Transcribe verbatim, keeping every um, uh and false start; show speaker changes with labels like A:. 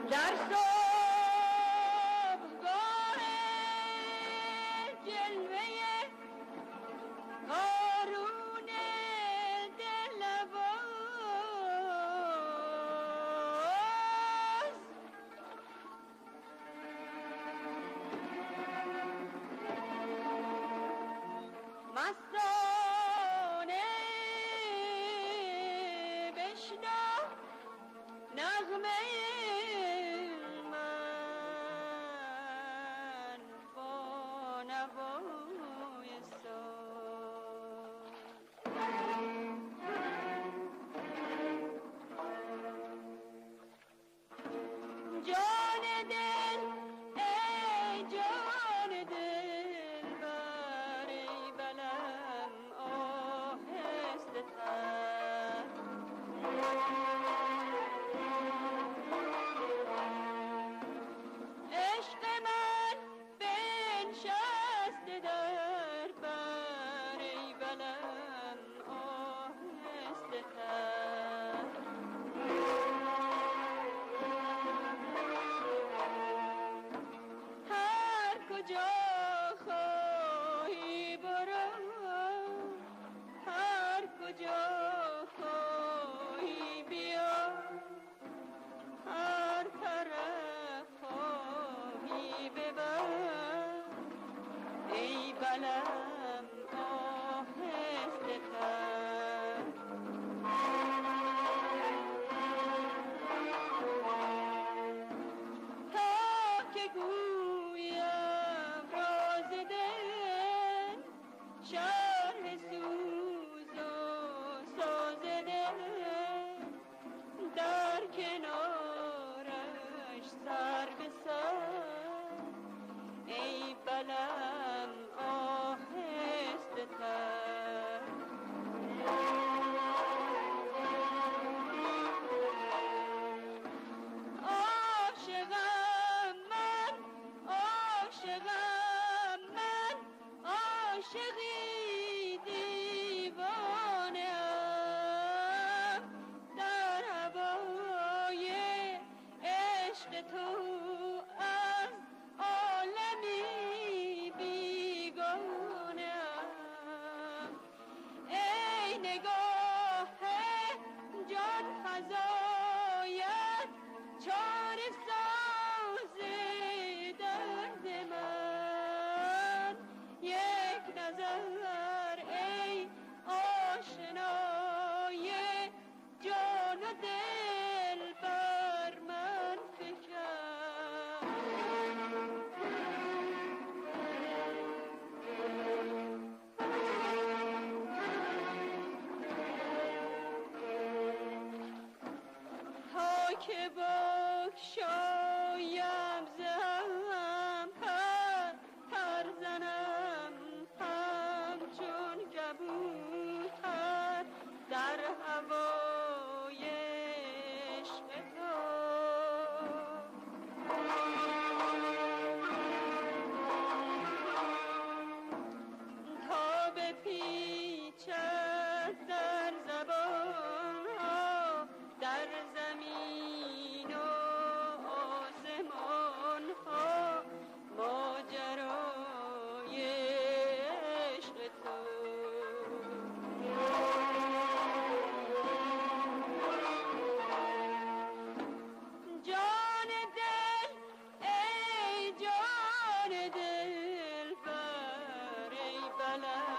A: در صبحگاه جلوه قارون دلواز مستانه بشنو نغمه من با نوای ساز جان دل ای جان دل بر ای بلم آهسته تر عشق من بنشسته در بر ای بلم آهسته تر هر کجا خواهی برو هر کجا خواهی بیا هر طرف خواهی ببر ای بلم آهسته تر تا که گویم راز دل شرح سوز و ساز دل در کنارش سر به سر ای بلم آهسته تر عاشقم من عاشقم من عاشقی دیوانه ام در هوای عشق تو از عالمی بیگانه ام ای نگاه جان فزایت چاره ساز درد من یک نظر ای آشنای جان و دل بر من فکن تا که بگشایم ز هم پر پر زنم همچون کبوتر در هوای عشق تو تا بپیچد در زبان ها در زمین و آسمان ها ماجرای عشق تو جان دل ای جان دل بر ای بلم